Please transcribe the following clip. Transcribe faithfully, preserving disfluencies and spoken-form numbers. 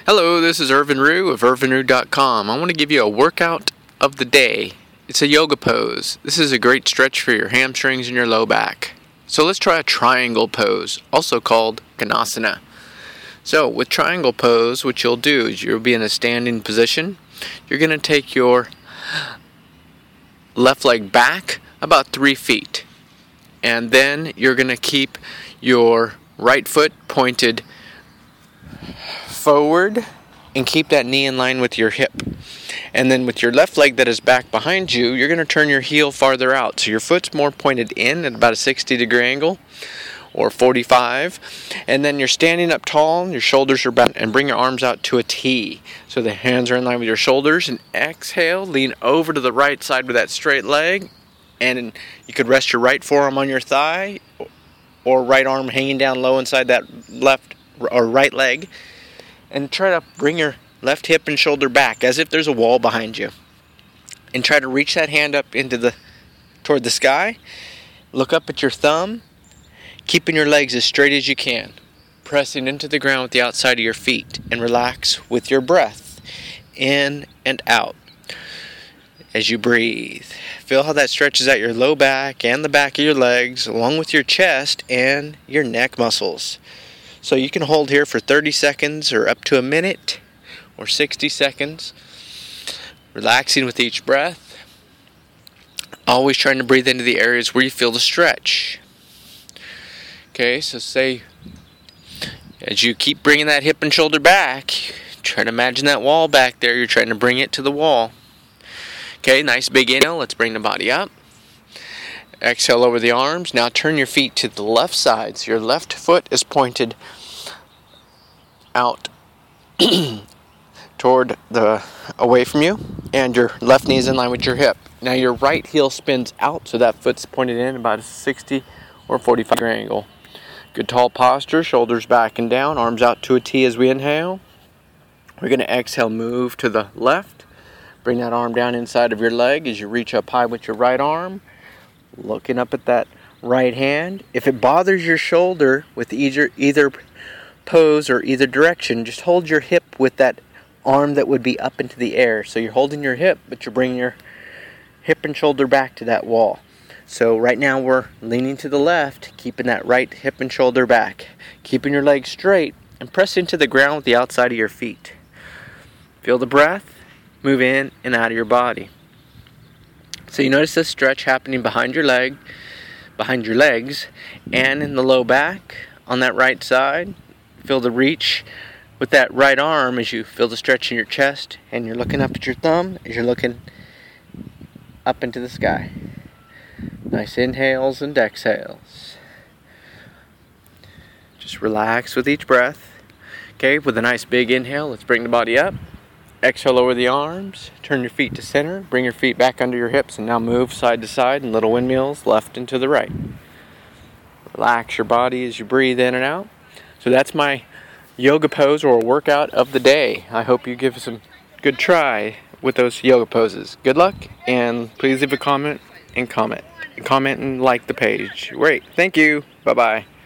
Hello, this is Irvin Rue of irvin rue dot com. I want to give you a workout of the day. It's a yoga pose. This is a great stretch for your hamstrings and your low back. So let's try a triangle pose, also called Ganasana. So with triangle pose, what you'll do is you'll be in a standing position. You're going to take your left leg back about three feet. And then you're going to keep your right foot pointed forward and keep that knee in line with your hip. And then with your left leg that is back behind you, you're going to turn your heel farther out. So your foot's more pointed in at about a sixty degree angle or forty-five. And then you're standing up tall, your shoulders are back, and bring your arms out to a T. So the hands are in line with your shoulders. And exhale, lean over to the right side with that straight leg. And you could rest your right forearm on your thigh or right arm hanging down low inside that left or right leg. And try to bring your left hip and shoulder back as if there's a wall behind you. And try to reach that hand up into the toward the sky. Look up at your thumb, keeping your legs as straight as you can. Pressing into the ground with the outside of your feet. And relax with your breath in and out as you breathe. Feel how that stretches out your low back and the back of your legs, along with your chest and your neck muscles. So you can hold here for thirty seconds or up to a minute or sixty seconds, relaxing with each breath. Always trying to breathe into the areas where you feel the stretch. Okay, so say as you keep bringing that hip and shoulder back, try to imagine that wall back there. You're trying to bring it to the wall. Okay, nice big inhale. Let's bring the body up. Exhale over the arms. Now turn your feet to the left side. So your left foot is pointed out toward the away from you, and your left knee is in line with your hip. Now your right heel spins out, so that foot's pointed in about a sixty or forty-five degree angle. Good tall posture, shoulders back and down, arms out to a T as we inhale. We're going to exhale, move to the left. Bring that arm down inside of your leg as you reach up high with your right arm. Looking up at that right hand. If it bothers your shoulder with either either pose or either direction, just hold your hip with that arm that would be up into the air. So you're holding your hip, but you're bringing your hip and shoulder back to that wall. So right now we're leaning to the left, keeping that right hip and shoulder back, keeping your legs straight, and press into the ground with the outside of your feet. Feel the breath move in and out of your body. So you notice this stretch happening behind your leg, behind your legs, and in the low back on that right side. Feel the reach with that right arm as you feel the stretch in your chest, and you're looking up at your thumb as you're looking up into the sky. Nice inhales and exhales. Just relax with each breath. Okay, with a nice big inhale, let's bring the body up. Exhale over the arms, turn your feet to center, bring your feet back under your hips, and now move side to side in little windmills, left and to the right. Relax your body as you breathe in and out. So that's my yoga pose or workout of the day. I hope you give us a good try with those yoga poses. Good luck, and please leave a comment and comment. Comment and like the page. Great. Thank you. Bye-bye.